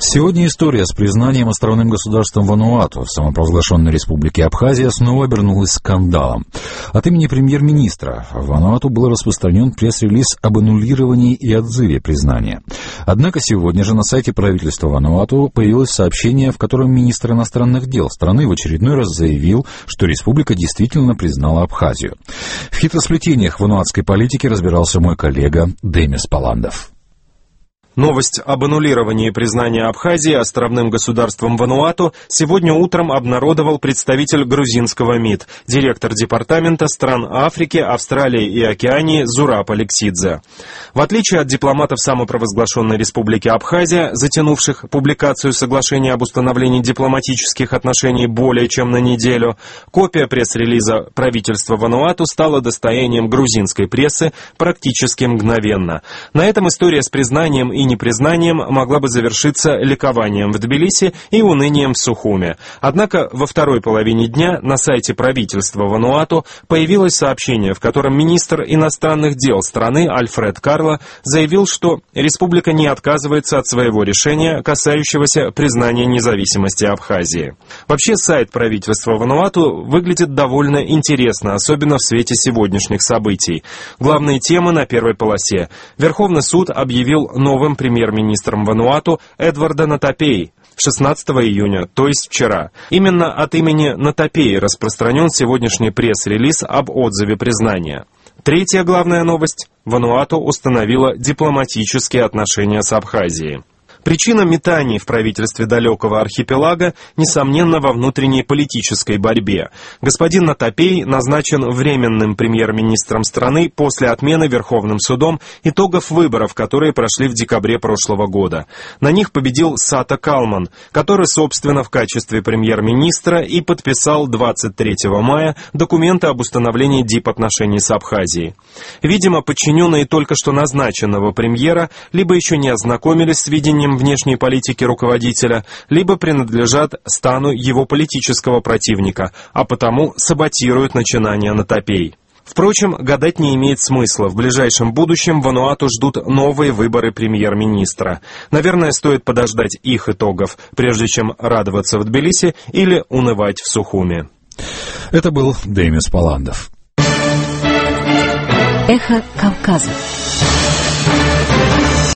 Сегодня история с признанием островным государством Вануату в самопровозглашенной республике Абхазия снова обернулась скандалом. От имени премьер-министра в Вануату был распространен пресс-релиз об аннулировании и отзыве признания. Однако сегодня же на сайте правительства Вануату появилось сообщение, в котором министр иностранных дел страны в очередной раз заявил, что республика действительно признала Абхазию. В хитросплетениях вануатской политики разбирался мой коллега Демис Паландов. Новость об аннулировании признания Абхазии островным государством Вануату сегодня утром обнародовал представитель грузинского МИД, директор департамента стран Африки, Австралии и Океании Зураб Алексидзе. В отличие от дипломатов самопровозглашенной республики Абхазия, затянувших публикацию соглашения об установлении дипломатических отношений более чем на неделю, копия пресс-релиза правительства Вануату стала достоянием грузинской прессы практически мгновенно. На этом история с признанием и непризнанием могла бы завершиться ликованием в Тбилиси и унынием в Сухуме. Однако во второй половине дня на сайте правительства Вануату появилось сообщение, в котором министр иностранных дел страны Альфред Карло заявил, что республика не отказывается от своего решения, касающегося признания независимости Абхазии. Вообще сайт правительства Вануату выглядит довольно интересно, особенно в свете сегодняшних событий. Главные темы на первой полосе. Верховный суд объявил новым премьер-министром Вануату Эдварда Натапеи 16 июня, то есть вчера. Именно от имени Натапеи распространен сегодняшний пресс-релиз об отзыве признания. Третья главная новость. Вануату установила дипломатические отношения с Абхазией. Причина метаний в правительстве далекого архипелага, несомненно, во внутренней политической борьбе. Господин Натапей назначен временным премьер-министром страны после отмены Верховным судом итогов выборов, которые прошли в декабре прошлого года. На них победил Сата Калман, который, собственно, в качестве премьер-министра и подписал 23 мая документы об установлении дипотношений с Абхазией. Видимо, подчиненные только что назначенного премьера либо еще не ознакомились с видением внешней политики руководителя, либо принадлежат стану его политического противника, а потому саботируют начинания Натапей. Впрочем, гадать не имеет смысла. В ближайшем будущем Вануату ждут новые выборы премьер-министра. Наверное, стоит подождать их итогов, прежде чем радоваться в Тбилиси или унывать в Сухуме. Это был Демис Паландов. Эхо Кавказа.